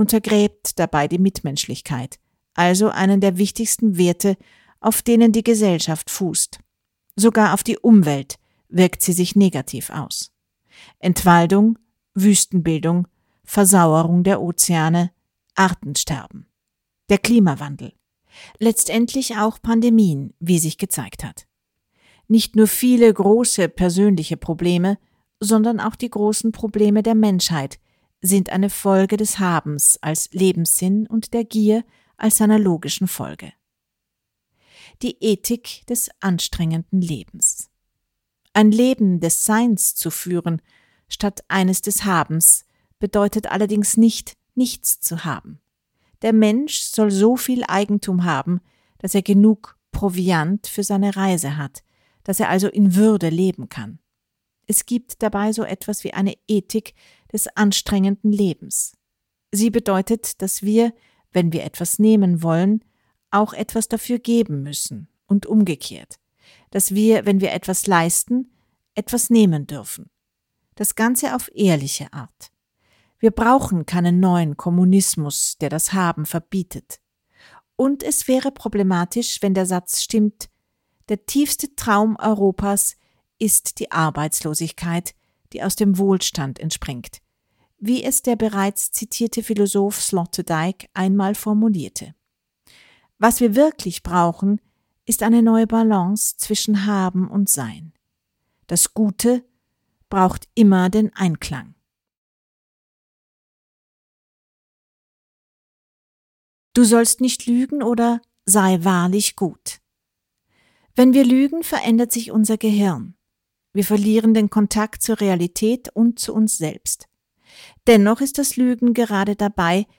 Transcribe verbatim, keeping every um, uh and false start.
untergräbt dabei die Mitmenschlichkeit, also einen der wichtigsten Werte, auf denen die Gesellschaft fußt. Sogar auf die Umwelt wirkt sie sich negativ aus. Entwaldung, Wüstenbildung, Versauerung der Ozeane, Artensterben, der Klimawandel, letztendlich auch Pandemien, wie sich gezeigt hat. Nicht nur viele große persönliche Probleme, sondern auch die großen Probleme der Menschheit sind eine Folge des Habens als Lebenssinn und der Gier als seiner logischen Folge. Die Ethik des anstrengenden Lebens. Ein Leben des Seins zu führen, statt eines des Habens, bedeutet allerdings nicht, nichts zu haben. Der Mensch soll so viel Eigentum haben, dass er genug Proviant für seine Reise hat, dass er also in Würde leben kann. Es gibt dabei so etwas wie eine Ethik des anstrengenden Lebens. Sie bedeutet, dass wir, wenn wir etwas nehmen wollen, auch etwas dafür geben müssen und umgekehrt, dass wir, wenn wir etwas leisten, etwas nehmen dürfen. Das Ganze auf ehrliche Art. Wir brauchen keinen neuen Kommunismus, der das Haben verbietet. Und es wäre problematisch, wenn der Satz stimmt, der tiefste Traum Europas ist die Arbeitslosigkeit, die aus dem Wohlstand entspringt, wie es der bereits zitierte Philosoph Sloterdijk einmal formulierte. Was wir wirklich brauchen, ist eine neue Balance zwischen Haben und Sein. Das Gute braucht immer den Einklang. Du sollst nicht lügen oder sei wahrlich gut. Wenn wir lügen, verändert sich unser Gehirn. Wir verlieren den Kontakt zur Realität und zu uns selbst. Dennoch ist das Lügen gerade dabei,